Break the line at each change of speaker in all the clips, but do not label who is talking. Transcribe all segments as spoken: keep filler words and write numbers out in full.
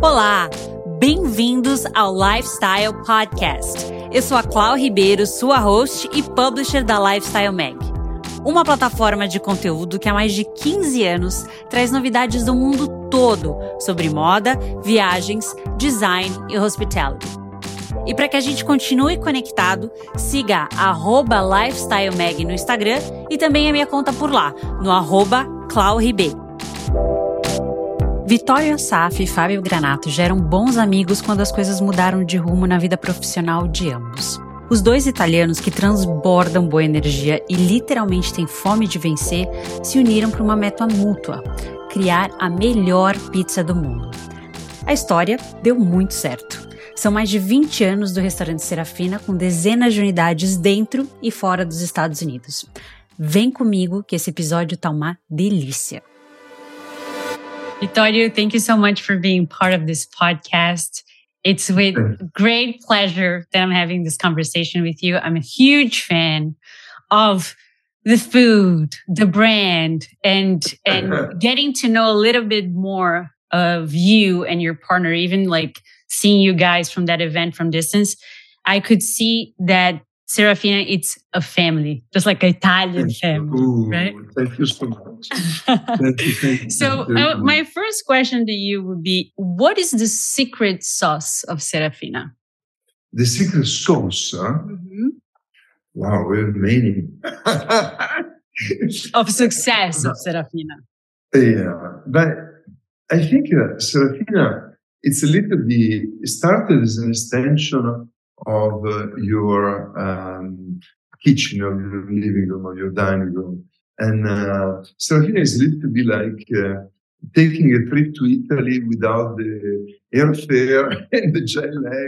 Olá, bem-vindos ao Lifestyle Podcast. Eu sou a Clau Ribeiro, sua host e publisher da Lifestyle Mag, uma plataforma de conteúdo que há mais de quinze anos traz novidades do mundo todo sobre moda, viagens, design e hospitality. E para que a gente continue conectado, siga arroba Lifestyle Mag no Instagram e também a minha conta por lá, no arroba Clau Ribeiro. Vittorio Assaf e Fábio Granato já eram bons amigos quando as coisas mudaram de rumo na vida profissional de ambos. Os dois italianos que transbordam boa energia e literalmente têm fome de vencer se uniram para uma meta mútua: criar a melhor pizza do mundo. A história deu muito certo. São mais de vinte anos do restaurante Serafina, com dezenas de unidades dentro e fora dos Estados Unidos. Vem comigo que esse episódio tá uma delícia. Vittorio, thank you so much for being part of this podcast. It's with great pleasure that I'm having this conversation with you. I'm a huge fan of the food, the brand, and and getting to know a little bit more of you and your partner, even like seeing you guys from that event from distance. I could see that Serafina, it's a family, just like an Italian family,
Ooh,
right?
Thank you so much. Thank you, thank you,
So
thank you.
uh, my first question to you would be, what is the secret sauce of Serafina?
The secret sauce, huh?
Mm-hmm.
Wow, we have many.
Of success of Serafina.
Yeah, but I think uh, Serafina, it's a little bit, it started as an extension of uh, your um, kitchen, of your living room, or your dining room. And uh, Serafina is a little bit like uh, taking a trip to Italy without the airfare and the jet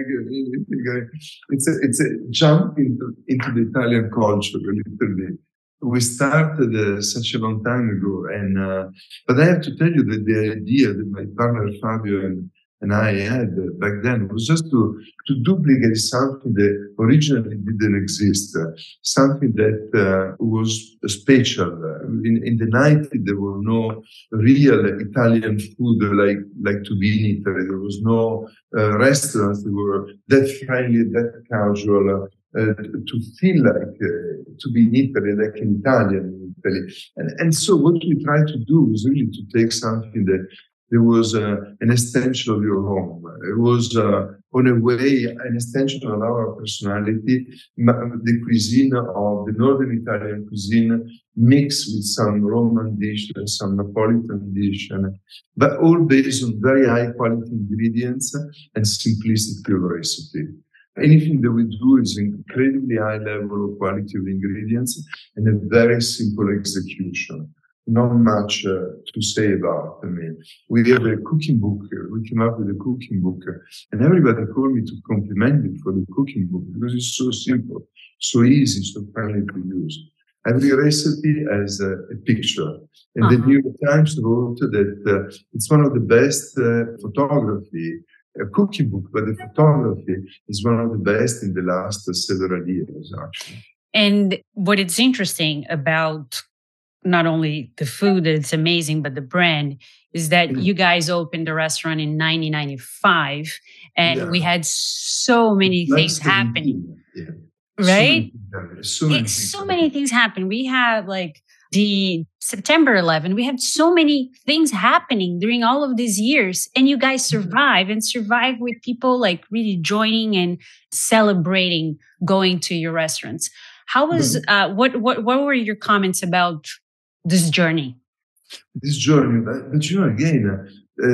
lag. It's a, it's a jump into, into the Italian culture a little bit. We started uh, such a long time ago, and uh, but I have to tell you that the idea that my partner Fabio and, and I had uh, back then was just to, to duplicate something that originally didn't exist, uh, something that uh, was special. In, in the nineties, there were no real Italian food like, like to be in Italy. There was no uh, restaurants that were that friendly, that casual. Uh, to feel like uh, to be in Italy, like an Italian in Italy. And, and so what we tried to do was really to take something that there was uh, an extension of your home. It was, uh, on a way, an extension of our personality, the cuisine of the Northern Italian cuisine mixed with some Roman dish and some Napolitan dish, and, but all based on very high quality ingredients and simplicity of recipe. Anything that we do is incredibly high level of quality of ingredients and a very simple execution. Not much uh, to say about. I mean, we have a cooking book. We came up with a cooking book, and everybody called me to compliment me for the cooking book because it's so simple, so easy, so friendly to use. Every recipe has a, a picture. And uh-huh. The New York Times wrote that uh, it's one of the best uh, photography a cooking book, but the photography is one of the best in the last several years, actually.
And what is interesting about not only the food, it's amazing, but the brand is that mm. you guys opened the restaurant in nineteen ninety-five, and yeah. we had so many
That's
things happening,
yeah.
right?
So many,
so many things happen. We had like the September eleventh, we had so many things happening during all of these years, and you guys survive and survive with people like really joining and celebrating going to your restaurants. How was, uh, what, what, what were your comments about this journey?
This journey, but, but you know, again,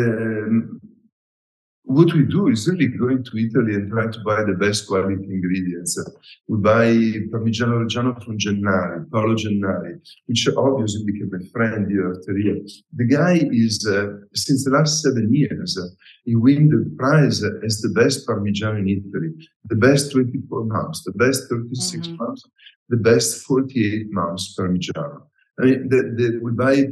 uh, what we do is really going to Italy and trying to buy the best quality ingredients. We buy Parmigiano Reggiano from Gennari, Paolo Gennari, which obviously became a friend year after year. The guy is, uh, since the last seven years, uh, he won the prize as the best Parmigiano in Italy, the best twenty-four months, the best thirty-six months, the best forty-eight months Parmigiano. I mean, the, the, we buy the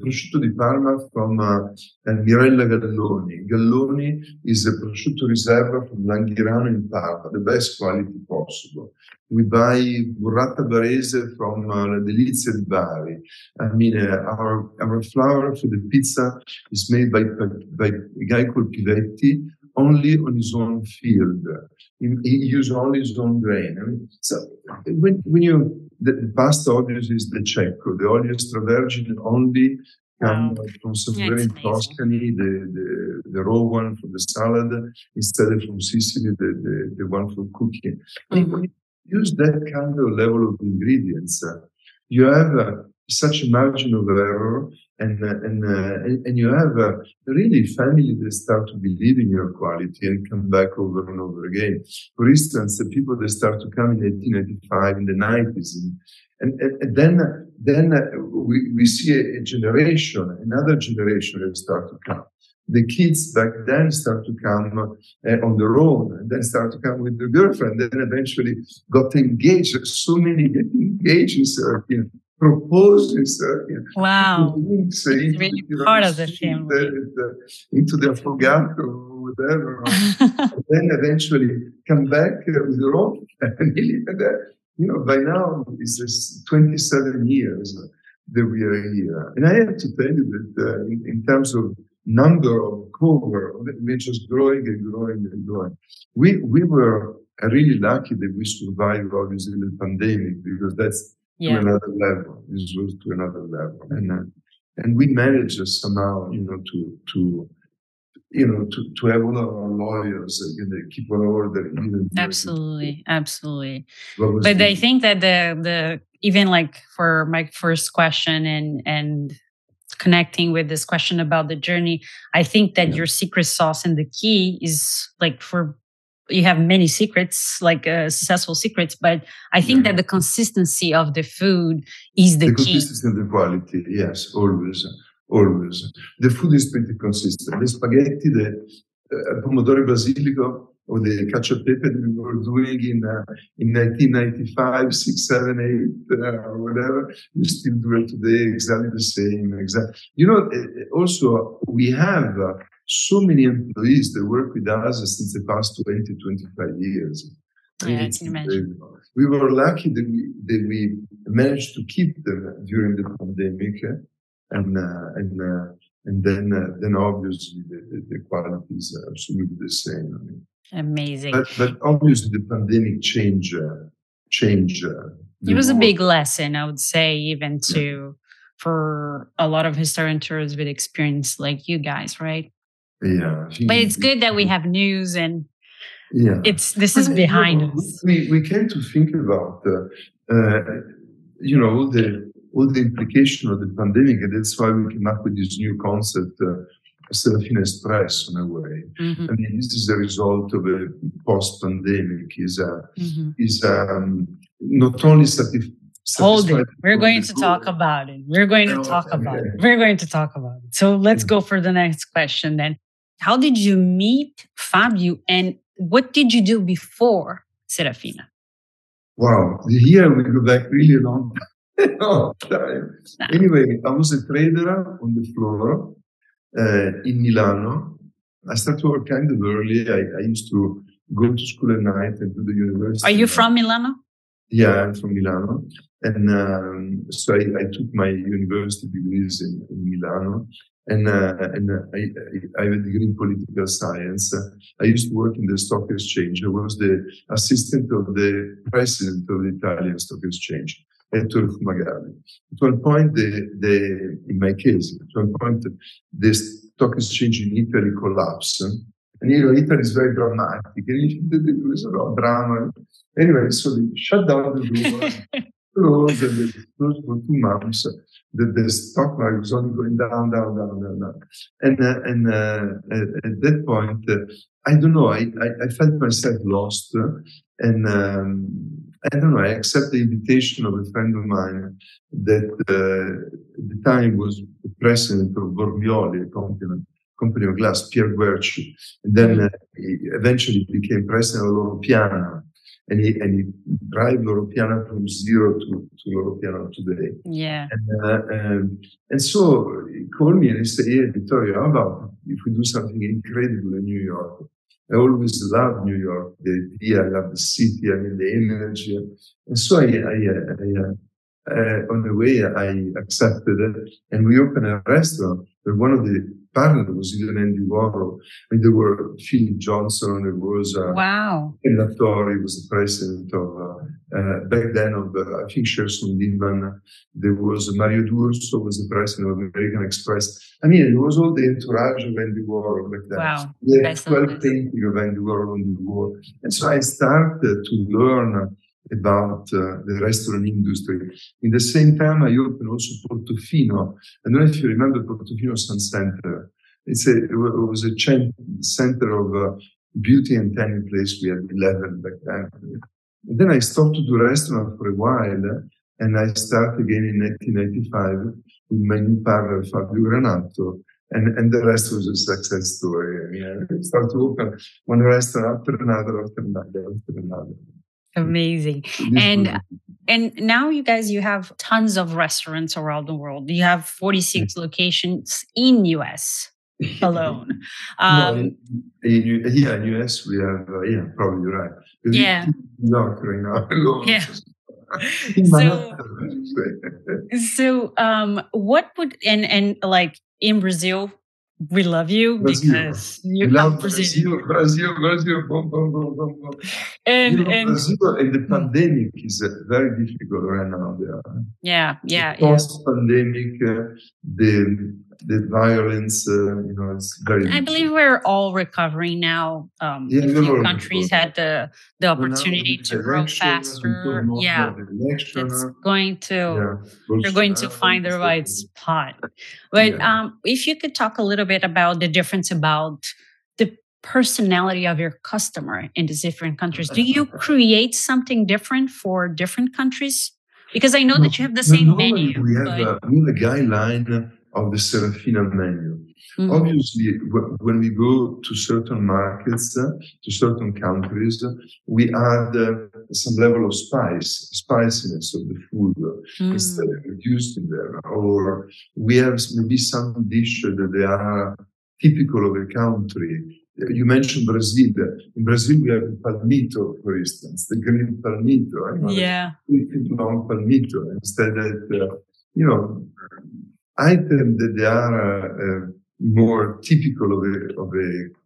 prosciutto di Parma from uh, Mirella Galloni. Galloni is a prosciutto riserva from Langhirano in Parma, the best quality possible. We buy burrata barese from uh, La Delizia di Bari. I mean, uh, our our flour for the pizza is made by by a guy called Pivetti, only on his own field. He, he uses only his own grain. I mean, so when when you the, the pasta obviously is the Cecco, the olio extravergine only come wow. from somewhere in Tuscany, the, the the raw one for the salad instead of from Sicily, the the, the one for cooking. Mm-hmm. When you use that kind of level of ingredients, uh, you have uh, such a margin of error, and uh, and, uh, and and you have uh, really family that start to believe in your quality and come back over and over again. For instance, the people that start to come in eighteen ninety-five, in the nineties, and and, and, and then then uh, we we see a, a generation, another generation that start to come. The kids back then start to come uh, on their own, and then start to come with their girlfriend, and then eventually got engaged. So many get engaged in Seraphina, proposed in Seraphina.
Wow. It's really part of the family.
Into the affogato or whatever. And then eventually come back uh, with their own family. And uh, you know, by now, it's just twenty-seven years that we are here. And I have to tell you that uh, in, in terms of number of cover, we're just growing and growing and growing. We we were really lucky that we survived, obviously, the pandemic, because that's yeah. to another level. This was to another level, and uh, and we managed uh, somehow, you know, to to you know to, to have all our lawyers, uh, you know, keep on order. Even
absolutely, absolutely. But the, I think that the the even like for my first question and and. connecting with this question about the journey, I think that yeah. your secret sauce and the key is like for you have many secrets, like uh, successful secrets, but I think yeah. that the consistency of the food is the, the key. The
consistency and the quality, yes, always, always. The food is pretty consistent. The spaghetti, the uh, pomodoro basilico, or the cacio e pepe that we were doing in uh, in nineteen ninety-five, six, seven, eight, uh, or whatever, we still do it today exactly the same. Exactly. You know, also we have uh, so many employees that work with us since the past twenty, twenty-five years.
Yeah, I can imagine.
We were lucky that we that we managed to keep them during the pandemic, uh, and uh, and. Uh, And then, uh, then obviously the, the, the quality is absolutely the same. I mean,
amazing.
But, but obviously the pandemic changed. Uh, changed. Uh,
it was world. a big lesson, I would say, even to yeah. for a lot of historians with experience like you guys, right?
Yeah.
But it's good that we have news and
yeah,
it's this is but, behind
you know,
us.
We we came to think about, uh, uh, you know, the. all the implication of the pandemic, and that's why we came up with this new concept, uh, Serafina Express, in a way. Mm-hmm. I mean, this is a result of a post-pandemic. Is uh, mm-hmm. is um, not only satisfied.
Hold it. We're going to talk about it. We're going to talk about it. We're going to talk about it. So let's go for the next question then. How did you meet Fabio, and what did you do before Serafina?
Wow, here we go back really long. No, time. No. Anyway, I was a trader on the floor uh, in Milano. I started work kind of early. I, I used to go to school at night and do the university.
Are you from Milano?
Yeah, I'm from Milano. And um, so I, I took my university degrees in, in Milano. And, uh, and uh, I, I have a degree in political science. Uh, I used to work in the stock exchange. I was the assistant of the president of the Italian stock exchange. Ettore Fumagalli. To a point, the, the, in my case, to a point, the stock exchange in Italy collapsed. And you know, Italy is very dramatic. And there was a lot of drama. Anyway, so they shut down the door, closed, and they closed for two months. The, the stock market was only going down, down, down, down, down. And, uh, and uh, at, at that point, uh, I don't know, I, I, I felt myself lost. Uh, and um, I don't know, I accept the invitation of a friend of mine that uh, at the time was the president of Bormioli, a company, company of glass, Pier Guerci. And then uh, he eventually became president of Loro Piana. And he, and he drive Loro Piana from zero to, to Loro Piana today.
Yeah.
And, uh, um, and so called me and he said, "Hey, Vittorio, how about if we do something incredible in New York? I always love New York, the idea, I love the city, I mean, the energy." And so I, I, I, I uh, on the way, I accepted it, and we opened a restaurant. But one of the partners was even Andy Warhol, and there were Philip Johnson, there was uh,
wow,
Latorre was the president of uh, uh, back then of uh, I think Sherson Lehman. There was Mario D'Urso was the president of American Express. I mean, it was all the entourage of Andy Warhol back then.
Wow,
we had twelve paintings of Andy Warhol on the wall, and so I started to learn about uh, the restaurant industry. In the same time, I opened also Portofino. I don't know if you remember Portofino Sun Center. It's a, it was a chain center of uh, beauty and tanning place. We had eleven back then. And then I stopped to do restaurant for a while, and I started again in nineteen ninety-five with my new partner, Fabio Granato. And, and the rest was a success story. I mean, I started to open one restaurant after another, after another, after another.
Amazing. And and now you guys, you have tons of restaurants around the world. You have forty-six locations in U S alone. Um,
no, in, in, yeah, in U S we have, uh, yeah, probably you're right. Because
yeah.
New York right now. Alone.
Yeah. so, so um, what would, and, and like in Brazil, we love you
Brazil.
because you
love
Brazil.
Brazil, Brazil, Brazil, boom, boom, boom, boom, boom.
And,
you know,
and
Brazil and the pandemic is uh, very difficult right now. There.
Yeah, yeah,
post-pandemic, uh, the the violence, uh, you know, it's very.
I believe we're all recovering now. Um,
yeah,
a few countries had the the opportunity to grow faster. Yeah, it's going to yeah. they're going to find the right spot. But yeah. um, if you could talk a little bit about the difference about the personality of your customer in the different countries. Do you create something different for different countries? Because I know no, that you have the same
no,
menu.
We have,
but...
a, we have a guideline of the Serafina menu. Mm-hmm. Obviously, w- when we go to certain markets, uh, to certain countries, uh, we add uh, some level of spice, spiciness of the food uh, mm. is reduced in there. Or we have maybe some dishes that they are typical of a country. You mentioned Brazil. In Brazil, we have palmito, for instance, the green palmito. I know
yeah.
long palmito. Instead of, uh, you know, items that they are uh, more typical of a, of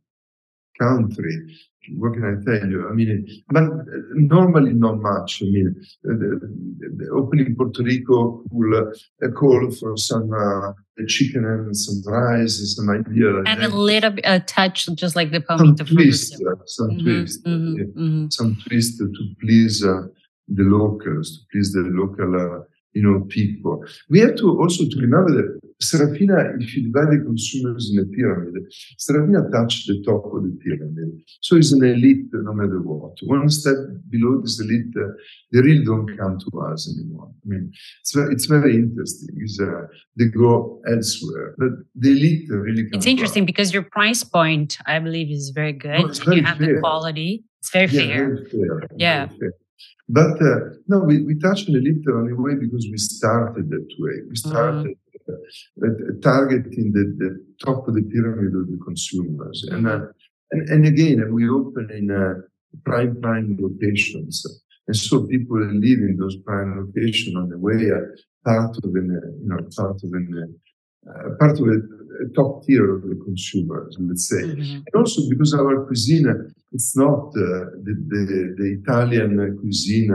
a country. What can I tell you? I mean, but normally not much. I mean, the, the opening Puerto Rico will uh, call for some uh, chicken and some rice and some idea.
And a little bit, a touch, just like the palmito.
Some twist, uh, some
mm-hmm,
twist,
mm-hmm,
yeah.
mm-hmm.
some twist to please uh, the locals, to please the local, uh, you know, people. We have to also to remember that Serafina, if you divide the consumers in a pyramid, Serafina touched the top of the pyramid. So it's an elite no matter what. One step below this elite, uh, they really don't come to us anymore. I mean, it's very, it's very interesting. It's, uh, they go elsewhere. But the elite really come
It's interesting
to
because your price point, I believe, is very good.
No, it's very
you have
fair.
the quality. It's very
yeah,
fair.
Very fair.
Yeah.
Very fair. But uh, no, we, we touched on the elite only way because we started that way. We started mm-hmm. uh, targeting the, the top of the pyramid of the consumers. Mm-hmm. And, uh, and and again, we open in uh, prime prime locations. And so people live in those prime locations on the way are part of an, uh, you know, part of an, uh, part of a, a top tier of the consumers, let's say. Mm-hmm. And also because our cuisine, it's not uh, the, the, the Italian cuisine.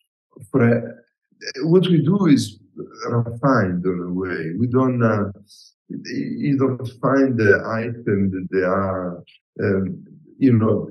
For a, what we do is refined in a way. We don't, uh, you don't find the item that they are, um, you know,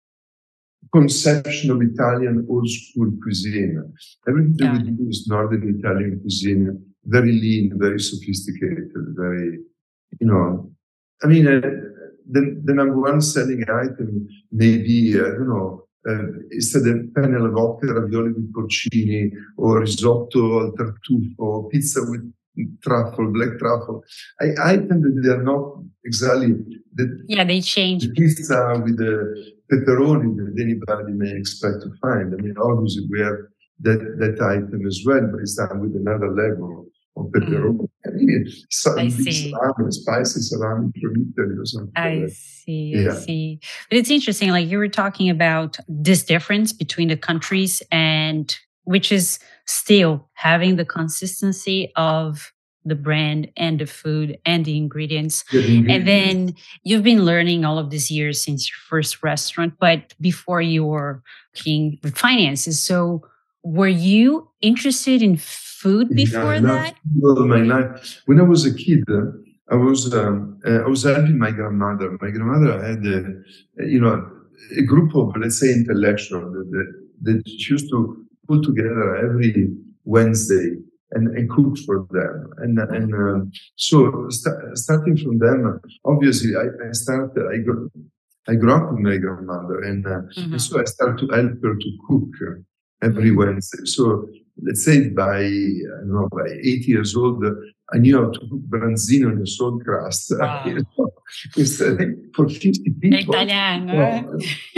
conception of Italian old school cuisine. Everything yeah. that we do is Northern Italian cuisine, very lean, very sophisticated, very, you know, I mean, uh, the, the number one selling item may be, uh, I don't know, uh, instead of penne alla vodka, ravioli with porcini, or risotto al tartufo, pizza with truffle, black truffle. I, item that they are not exactly the,
yeah, they change.
The pizza with the pepperoni that anybody may expect to find. I mean, obviously we have that, that item as well, but it's done with another level of pepperoni. Mm. some
I
big
see.
salami, spicy salami from Italy or something like
I
that.
see. I
Yeah.
see. But it's interesting, like you were talking about this difference between the countries, and which is still having the consistency of the brand and the food and the ingredients.
Yeah, the
And
ingredients.
then you've been learning all of these years since your first restaurant, but before you were working with finances. So were you interested in food
Yeah,
before
I love
that?
food all my life. When I was a kid, uh, I was um, uh, I was helping my grandmother. My grandmother had a, you know a group of, let's say, intellectuals that, that, that she used to put together every Wednesday and, and cook for them. And and um, so st- starting from them, obviously I, I started. I grew, I grew up with my grandmother, and uh,
Mhm.
and so I started to help her to cook every
Mhm.
Wednesday. So let's say by I don't know by eight years old, I knew how to cook branzino in a salt crust.
Wow.
You know, instead for fifty people.
Italiano.
Well,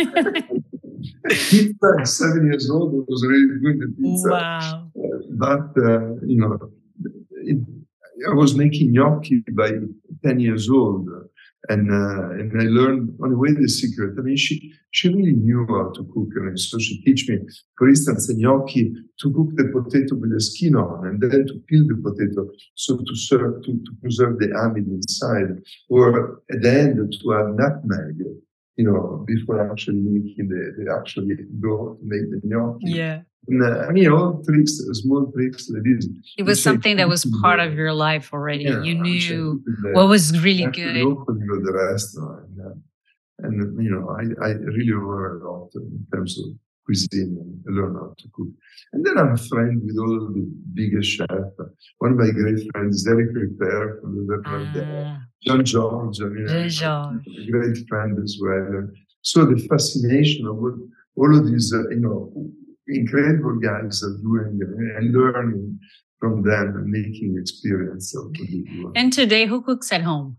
pizza at seven years old, I was really doing the pizza.
Wow.
Uh, but uh, you know, it, I was making gnocchi by ten years old, and uh, and I learned on the way the secret. I mean, she she really knew how to cook, I mean, so she teach me, for instance, the gnocchi, to cook the potato with the skin on, and then to peel the potato, so to serve to, to preserve the amide inside, or at the end to have nutmeg, you know, before actually making the, the actually go to make the gnocchi.
Yeah.
And, uh, I mean, all tricks, small tricks like this.
It was
which I
something that
took
was
in
part
the-
of your life already.
yeah,
You
which I
knew
took in the
what was really
actually
good.
opening of the restaurant. And, uh, and you know, I, I really learned a lot in terms of cuisine and learn how to cook. And then I'm friends with all the biggest chefs. One of my great friends is Eric Ripper from the
Ah,
John George, I mean,
Jean-Georges.
a great friend as well. So the fascination of what all of these, uh, you know, incredible guys are doing and learning from them and making experience of what they do.
And today, who cooks at home?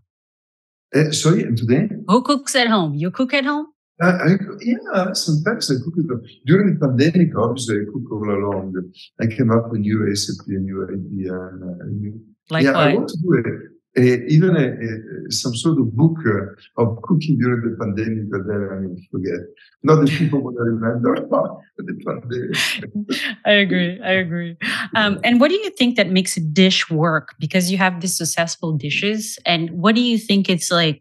Uh, sorry, and today?
Who cooks at home? You cook at home?
I, I, yeah, sometimes I cook it. During the pandemic, obviously, I cook all along. I came up with new recipe, a new idea. And, uh, new,
Like
yeah,
what?
I want to do it. Uh, even a, a, some sort of book uh, of cooking during the pandemic, but then I mean, forget. Not that people want to remember about the pandemic.
I agree. I agree. Um, and what do you think that makes a dish work? Because you have these successful dishes, and what do you think it's like,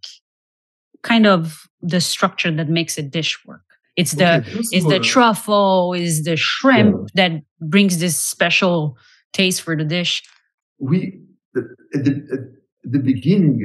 kind of the structure that makes a dish work? It's the
Okay, first of
is the
all,
truffle, is the shrimp
Yeah.
that brings this special taste for the dish.
we the, at, the, at the beginning,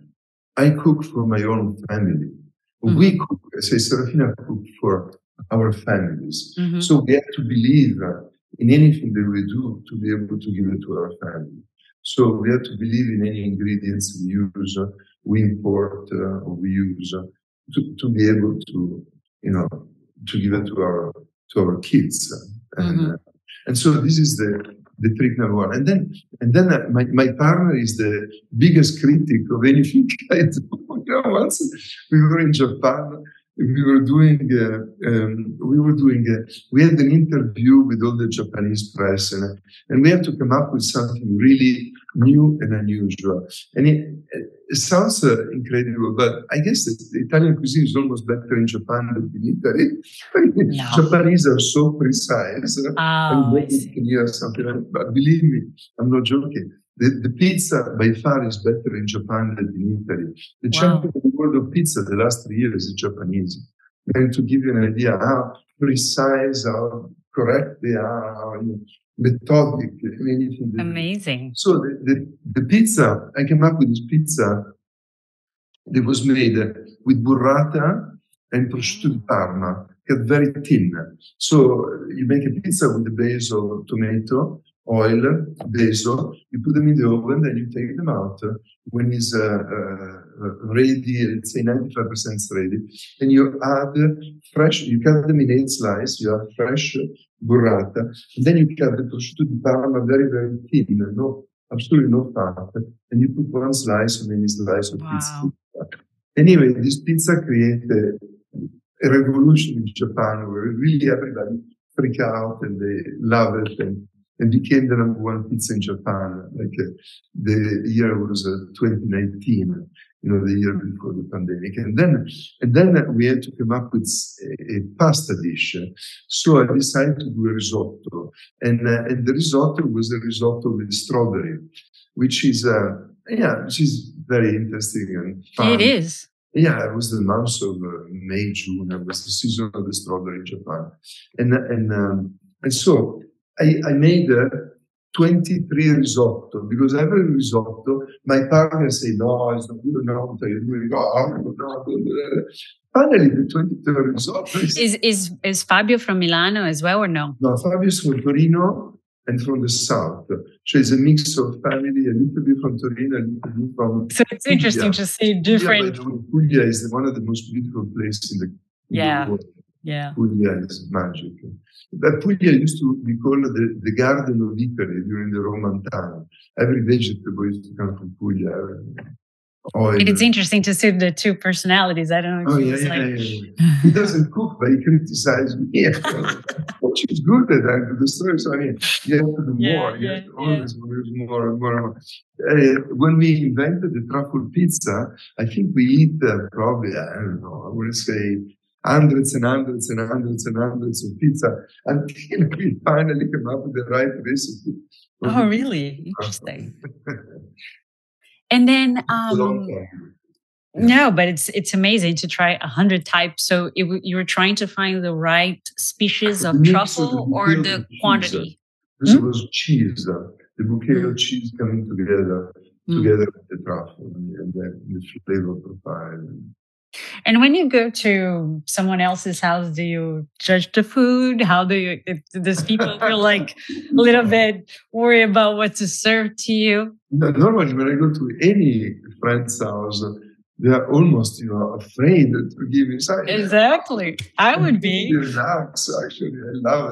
uh, I cook for my own family. We cook, say, Serafina cook for our families.
Mhm.
So we have to believe uh, in anything that we do to be able to give it to our family. So we have to believe in any ingredients we use, uh, we import, uh, or we use uh, to, to be able to, you know, to give it to our to our kids. And
Mhm.
uh, and so this is the the trick number one. And then and then uh, my, my partner is the biggest critic of anything I do. You know, once we were in Japan, we were doing uh, um, we were doing uh, we had an interview with all the Japanese press, and and we had to come up with something really new and unusual. And it, it sounds uh, incredible, but I guess the, the Italian cuisine is almost better in Japan than in Italy.
No.
Japanese are so precise. Uh,
Oh,
and
I
then
see.
you can hear something like that. But believe me, I'm not joking. The, the pizza by far is better in Japan than in Italy. The
Wow.
champion of the world of pizza the last three years is Japanese. And to give you an idea how precise, how correct they are, how methodic, anything they do.
Amazing.
So the, the, the pizza, I came up with this pizza that was made with burrata and prosciutto di Parma, cut very thin. So you make a pizza with the base of tomato, oil, basil, you put them in the oven, then you take them out. When it's uh, uh, ready, let's say ninety-five percent ready, then you add fresh, you cut them in eight slices, you add fresh burrata, and then you cut the prosciutto di Parma very, very thin, no, absolutely no fat, and you put one slice and any slice of
Wow.
pizza. Anyway, this pizza created a revolution in Japan where really everybody freak out and they love it. And and became the number one pizza in Japan. Like uh, the year was uh, twenty nineteen, you know, the year before the pandemic. And then, and then we had to come up with a, a pasta dish. So I decided to do a risotto, and uh, and the risotto was a risotto with strawberry, which is uh, yeah, which is very interesting and fun.
It is.
Yeah, it was the month of uh, May, June. It was the season of the strawberry in Japan, and and um, and so I, I made uh, twenty-three risotto, because every risotto, my partner said, "No, it's not good enough." You're doing, oh, no, no. Finally, the twenty-third risotto is,
is is is Fabio from Milano as well, or no?
No, Fabio is from Torino and from the south. So it's a mix of family, a little bit from Torino, a little bit from.
So it's interesting
Puglia.
to see different.
Puglia, Puglia is one of the most beautiful places in the, in
yeah.
the world.
Yeah.
Puglia is magic. But Puglia used to be called the, the Garden of Italy during the Roman time. Every vegetable used to come from Puglia. Oil.
And it's interesting to see the two personalities. I don't know.
Oh, yeah, yeah,
like...
yeah, yeah. He doesn't cook, but he criticizes me. Which is good at that. The story, so I mean, you have to do
yeah,
more. You
yeah,
have to always
yeah.
do more and more and more. Uh, when we invented the truffle pizza, I think we eat uh, probably, I don't know, I want to say hundreds and hundreds and hundreds and hundreds of pizza until we finally came up with the right recipe.
Oh, really? Interesting. And then, um, no, but it's it's amazing to try a hundred types. So it, you were trying to find the right species of truffle of or the quantity.
This
hmm?
was cheese, uh, the bouquet mm. of cheese coming together, mm. together with the truffle and the, the flavor profile.
And when you go to someone else's house, do you judge the food? How do you? If, does people feel like a little bit worry about what to serve to you?
No, normally, when I go to any friend's house, they are almost, you know, afraid to give me something.
Exactly, I would be.
Relax, actually, I love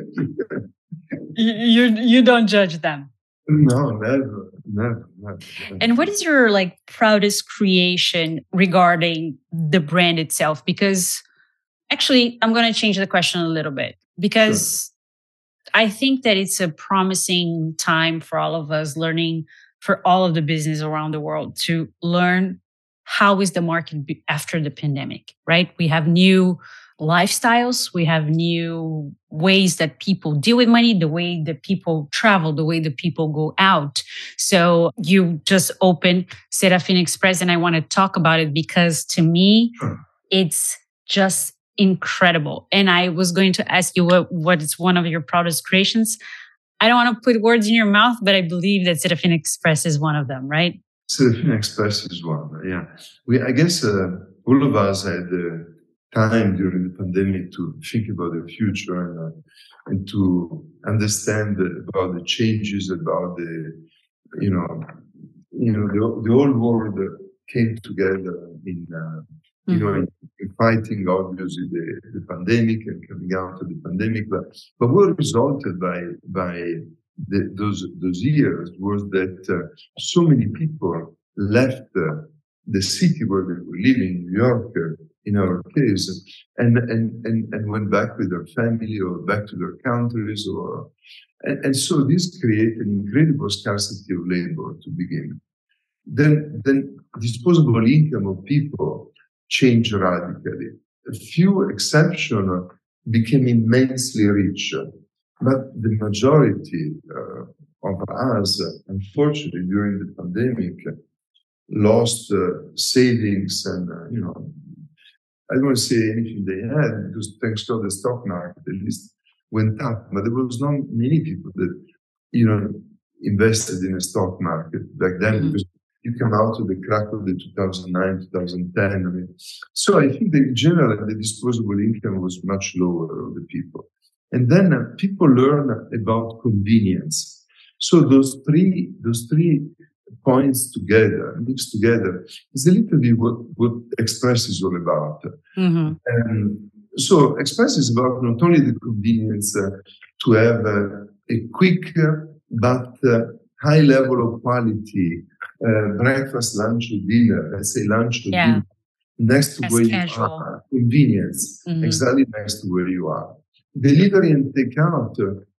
it.
you, you you don't judge them.
No, never, never, never.
And what is your like proudest creation regarding the brand itself? Because actually, I'm going to change the question a little bit, because sure. I think that it's a promising time for all of us learning, for all of the business around the world, to learn how is the market after the pandemic, right? We have new lifestyles. We have new ways that people deal with money, the way that people travel, the way that people go out. So you just opened Serafina Express, and I want to talk about it because to me, it's just incredible. And I was going to ask you what, what is one of your proudest creations. I don't want to put words in your mouth, but I believe that Serafina Express is one of them, right?
Serafina Express is one, yeah. We, I guess uh, all of us had uh, time during the pandemic to think about the future and, uh, and to understand about the changes, about the, you know, you know, the, the whole world came together in, uh, you mm-hmm. know, in, in fighting obviously the, the pandemic and coming out of the pandemic. But, but what resulted by by the, those those years was that uh, so many people left uh, the city where they were living, New York, uh, in our case, and, and, and, and went back with their family or back to their countries. or and, and so this created an incredible scarcity of labor to begin. Then, then disposable income of people changed radically. A few exceptions became immensely rich, but the majority uh, of us, unfortunately, during the pandemic, lost uh, savings and, uh, you know, I don't want to say anything they had, because thanks to the stock market, at least went up. But there was not many people that, you know, invested in a stock market back then, mm-hmm. because you come out of the crack of the two thousand nine, two thousand ten. I mean, so I think that in general, the disposable income was much lower of the people. And then uh, people learn about convenience. So those three, those three points together, mixed together, is a little bit what, what Express is all about. Mm-hmm. And so Express is about not only the convenience uh, to have uh, a quick uh, but uh, high level of quality uh, breakfast, lunch, or dinner, let's say lunch or yeah. dinner, next to
As
where
casual.
you are, convenience, mm-hmm. exactly next to where you are. Delivery and takeout uh,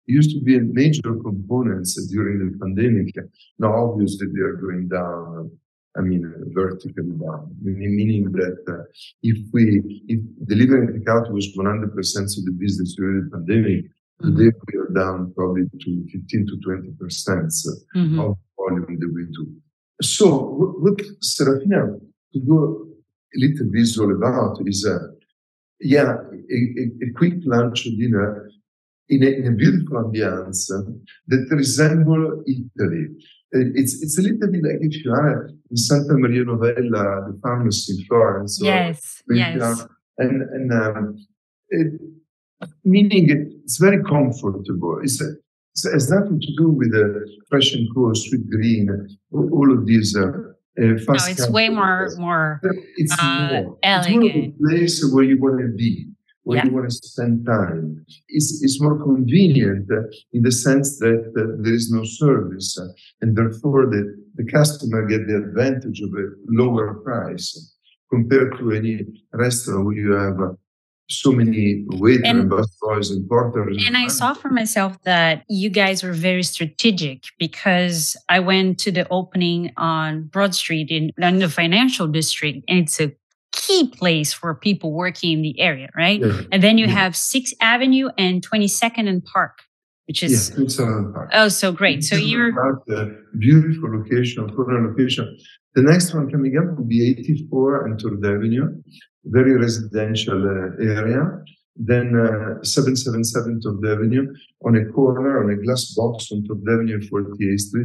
used to be major components during the pandemic. Now, obviously, they are going down. I mean, uh, vertically down, meaning that uh, if we, if delivery and takeout was one hundred percent of the business during the pandemic, mm-hmm. today we are down probably to fifteen to twenty percent mm-hmm. of volume that we do. So what Serafina to do a little visual about is, uh, yeah, a, a, a quick lunch or dinner in a, in a beautiful ambiance that resemble Italy. It's it's a little bit like if you are in Santa Maria Novella, the pharmacy in Florence.
Yes, yes.
Are, and and um, it, meaning it's very comfortable. It's, a, it has nothing to do with the fresh and cool, sweet green, all of these. Uh, uh, fast
no, it's way more more.
It's
uh,
more.
elegant.
It's more of a place where you want to be. Where yeah. you want to spend time. It's, it's more convenient uh, in the sense that uh, there is no service uh, and therefore the, the customer get the advantage of a lower price compared to any restaurant where you have uh, so many waiters and, and busboys and porters.
And, and I saw for myself that you guys were very strategic because I went to the opening on Broad Street in, in the financial district, and it's a key place for people working in the area, right? Yeah. And then you yeah. have sixth Avenue and twenty-second and Park, which is
yeah, twenty-second Park.
Oh, so great. So you're
a beautiful location, corner location. The next one coming up will be eighty-four and third Avenue, very residential uh, area. Then uh, seven seventy-seven third Avenue on a corner on a glass box on third Avenue, forty-eighth Street.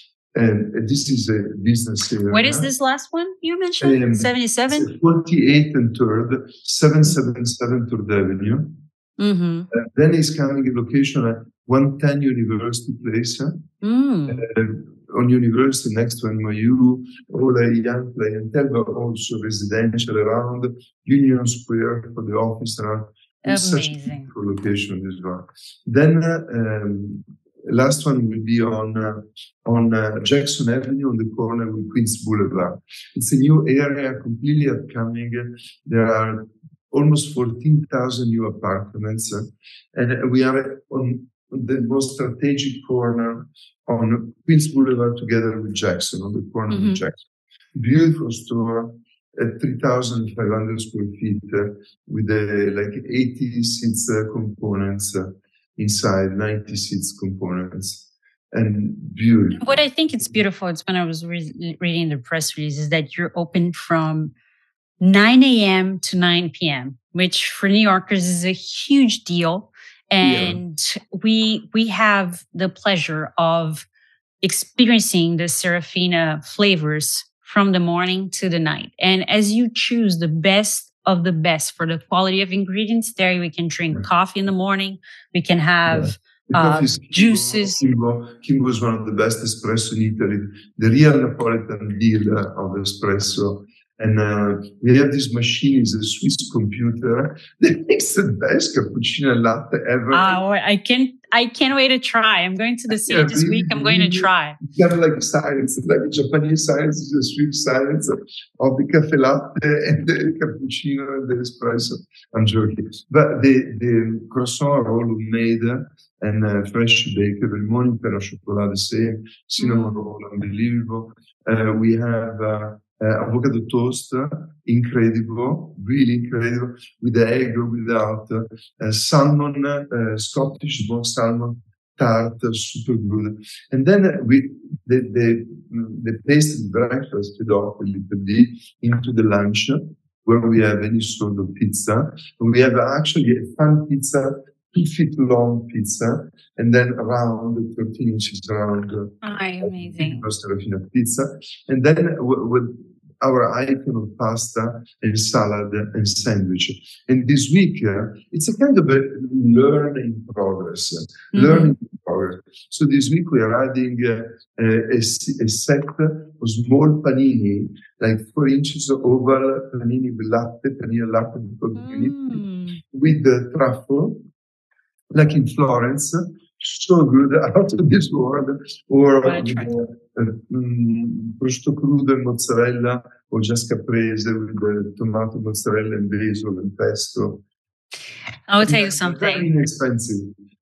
And this is a business area.
What is this last one you mentioned? Um, seventy-seven?
forty-eighth and third, seven seventy-seven third Avenue.
Mm-hmm.
Uh, then is coming a location at one ten University Place.
Mm.
Uh, on University next to N Y U, all a young clientele, but also residential around Union Square for the office around. It's such a beautiful location as well. Then, uh, um, last one will be on uh, on uh, Jackson Avenue on the corner with Queens Boulevard. It's a new area, completely upcoming. There are almost fourteen thousand new apartments, uh, and we are on the most strategic corner on Queens Boulevard together with Jackson, on the corner mm-hmm. of Jackson. Beautiful store at three thousand five hundred square feet uh, with uh, like eighty seats uh, components. Uh, inside ninety seats components and beautiful.
What I think it's beautiful, it's when I was re- reading the press release, is that you're open from nine a.m. to nine p.m., which for New Yorkers is a huge deal. And yeah. we we have the pleasure of experiencing the Serafina flavors from the morning to the night. And as you choose the best of the best for the quality of ingredients, there we can drink yeah. coffee in the morning. We can have yeah. uh, juices.
Kimbo. Kimbo is one of the best espresso in Italy, the real Napolitan deal of espresso. And uh, we have this machine, it's a Swiss computer that makes the best cappuccino latte ever.
Oh, I can't, I can't wait to try. I'm going to the city yeah, this really, week. I'm going really, to try.
It's kind of like science, it's like a Japanese science, it's a Swiss science of the cafe latte and the cappuccino and the espresso. I'm joking. But the, the croissant are all made and uh, fresh baked every morning, pain au chocolat the same, cinnamon mm. roll, unbelievable. Uh, we have uh, Uh, avocado toast, incredible, really incredible, with the egg or without, uh, salmon, uh, Scottish smoked salmon, tart, super good. And then uh, we, the, the, the tasted breakfast we off a little bit into the lunch, where we have any sort of pizza. We have actually a fun pizza, two feet long pizza, and then around thirteen inches around.
Oh, amazing.
Serafina pizza. And then with our icon of pasta and salad and sandwich. And this week, uh, it's a kind of a learning progress, mm-hmm. learning progress. So this week we are adding uh, a, a set of small panini, like four inches oval panini with latte, panini latte mm. with the truffle, like in Florence. So good, out of this world, or uh, um, prosciutto crudo and mozzarella, or just caprese with the tomato, mozzarella, and basil and pesto.
I will tell you something.
Very inexpensive.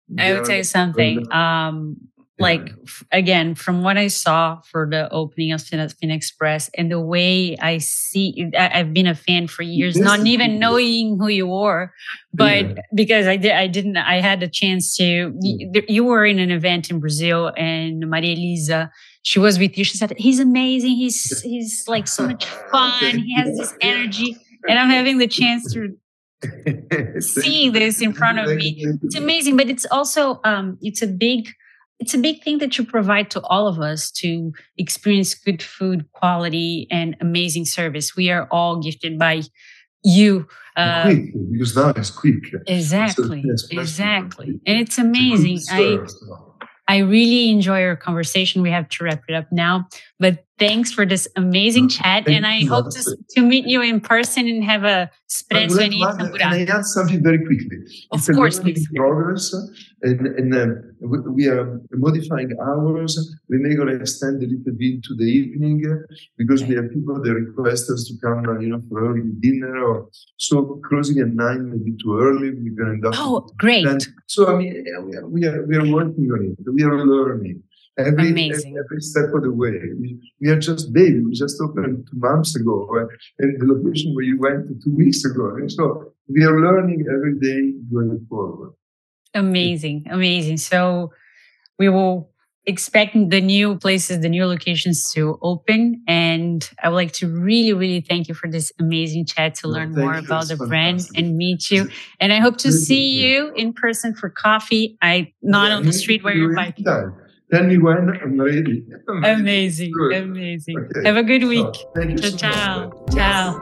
I would say something. Um, like, yeah. f- again, from what I saw for the opening of Fina Express and the way I see, I, I've been a fan for years, this not even cool. knowing who you were, but yeah. because I did, I didn't, I had a chance to, yeah. you were in an event in Brazil and Maria Elisa, she was with you. She said, he's amazing. He's, he's like so much fun. He has this energy. And I'm having the chance to see this in front of me. It's amazing, but it's also, um, it's a big, It's a big thing that you provide to all of us to experience good food quality and amazing service. We are all gifted by you.
Uh, quick, because now it's quick.
Exactly, so, yes, exactly. And it's amazing. It's I, I really enjoy our conversation. We have to wrap it up now. But thanks for this amazing chat. Thank and I hope to, to meet you in person and have a espresso in Itambura.
Can I add something very quickly?
Of
it's
course,
a
please.
progress, and, and uh, we are modifying hours. We may going to extend a little bit to the evening because okay. we have people that request us to come, you know, for early dinner. Or so closing at nine may be too early. We're going to
oh, great.
And so I mean, we are, we are we are working on it. We are learning. Every,
Amazing.
every step of the way. We, we are just baby. We just opened two months ago, right? And the location where you went two weeks ago. And so we are learning every day going forward.
Amazing, amazing. So we will expect the new places, the new locations to open. And I would like to really, really thank you for this amazing chat to learn
well,
more
you.
about
it's
the
fantastic.
brand and meet you. And I hope to see you in person for coffee. I not yeah, on the street where you're biking.
Tell me when I'm ready.
Amazing, good. amazing. Okay. Have a good week.
So, thank you so
ciao,
much.
Ciao.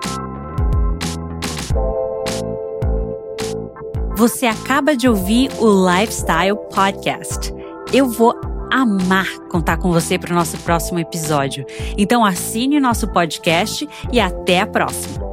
Você acaba de ouvir o Lifestyle Podcast. Eu vou amar contar com você para o nosso próximo episódio. Então assine o nosso podcast e até a próxima.